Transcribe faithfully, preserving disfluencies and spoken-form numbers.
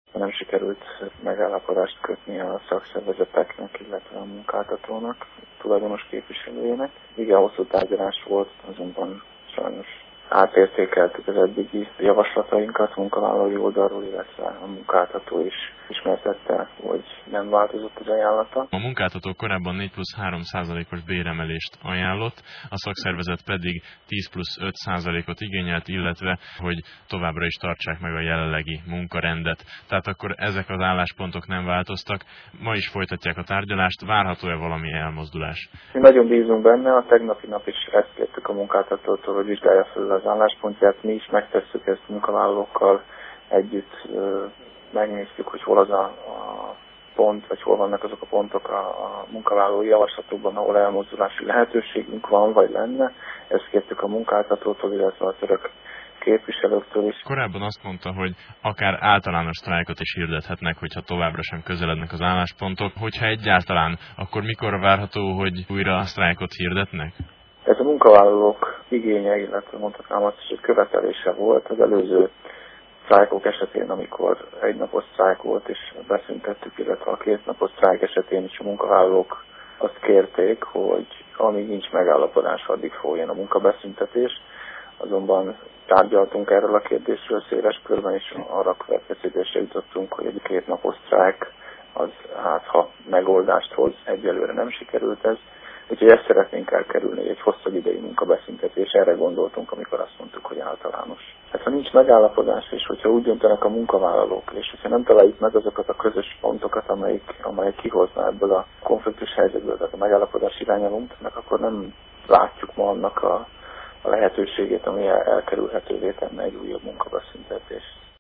Nem sikerült megállapodást kötni a szakszervezeteknek, illetve a munkáltatónak, a tulajdonos képviselőjének. Igen, hosszú tárgyalás volt, azonban sajnos átértékeltük az eddigi javaslatainkat munkavállalói oldalról, illetve a munkáltató is ismertette, hogy nem változott az ajánlata. A munkáltató korábban négy plusz három százalékos béremelést ajánlott, a szakszervezet pedig tíz plusz öt százalékot igényelt, illetve hogy továbbra is tartsák meg a jelenlegi munkarendet. Tehát akkor ezek az álláspontok nem változtak, ma is folytatják a tárgyalást, várható-e valami elmozdulás? Mi nagyon bízunk benne, a tegnapi nap is ezt kértük a munkáltatótól, hogy vizsgálja fel az álláspontját, mi is megtesszük ezt munkavállalókkal együtt, megnéztük, hogy hol az a, a pont, vagy hol vannak azok a pontok a, a munkavállalói javaslatokban, ahol elmozdulási lehetőségünk van, vagy lenne. Ezt kértük a munkáltatótól, illetve a török képviselőktől is. Korábban azt mondta, hogy akár általános sztrájkot is hirdethetnek, hogyha továbbra sem közelednek az álláspontok. Hogyha egyáltalán, akkor mikor várható, hogy újra a sztrájkot hirdetnek? Ez a munkavállalók igénye, illetve mondhatnám azt is, hogy követelése volt az előző sztrájkok esetén, amikor egy napos sztrájk volt, és beszüntettük, illetve a két napos sztrájk esetén is a munkavállalók azt kérték, hogy amíg nincs megállapodás, addig folyjon a munkabeszüntetés. Azonban tárgyaltunk erről a kérdésről széles körben, és arra következtetésre jutottunk, hogy egy két napos sztrájk az hát ha megoldást hoz, egyelőre nem sikerült ez. Úgyhogy ezt szeretnénk elkerülni, egy hosszabb idei munkabeszüntetés, erre gondoltunk, amikor azt mondtuk, hogy általános. Hát ha nincs megállapodás, és hogyha úgy döntenek a munkavállalók, és hogyha nem találjuk meg azokat a közös pontokat, amelyik, amelyik kihozna ebből a konfliktus helyzetből, tehát a megállapodás irányába mutatnak, akkor nem látjuk ma annak a, a lehetőségét, ami elkerülhetővé tenne egy újabb munkabeszüntetést.